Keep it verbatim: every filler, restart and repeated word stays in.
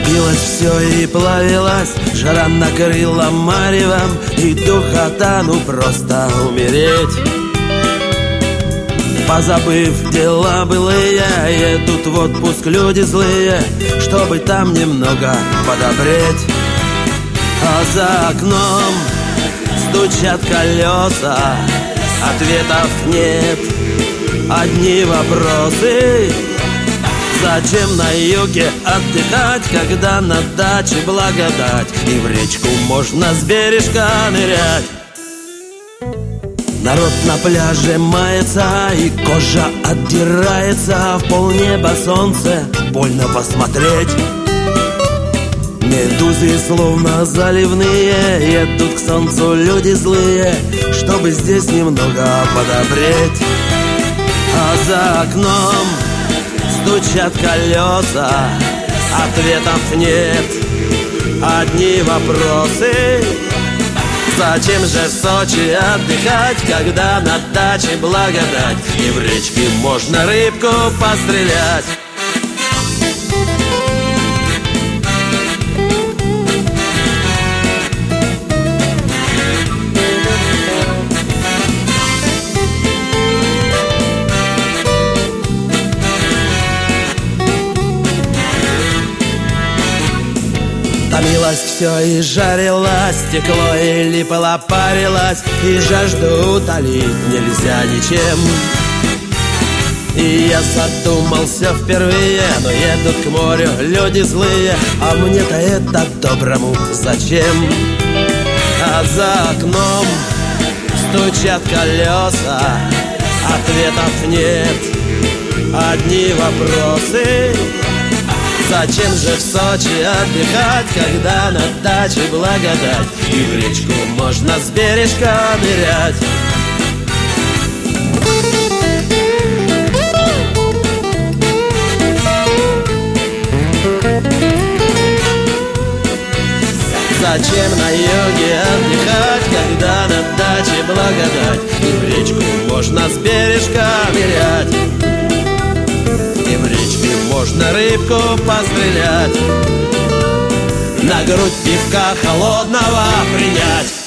Топилось все и плавилось, жара накрыла маревом, и духота, ну просто умереть. Позабыв дела былые, едут в отпуск люди злые, чтобы там немного подобреть. А за окном стучат колеса, ответов нет, одни вопросы. Зачем на юге отдыхать, когда на даче благодать, и в речку можно с бережка нырять? Народ на пляже мается, и кожа отдирается, в полнеба солнце, больно посмотреть. Медузы словно заливные, едут к солнцу люди злые, чтобы здесь немного подобреть. А за окном стучат колеса, ответов нет, одни вопросы. Зачем же в Сочи отдыхать, когда на даче благодать, и в речке можно рыбку пострелять? Томилось все и жарилось, текло и липало, парилось, и жажду утолить нельзя ничем. И я задумался впервые, но едут к морю люди злые, а мне-то это доброму зачем? А за окном стучат колеса, ответов нет, одни вопросы. Зачем же в Сочи отдыхать, когда на даче благодать, и в речку можно с бережка нырять? Зачем на юге отдыхать, когда на даче благодать, и в речку можно с бережка нырять? И в речке можно рыбку пострелять, на грудь пивка холодного принять.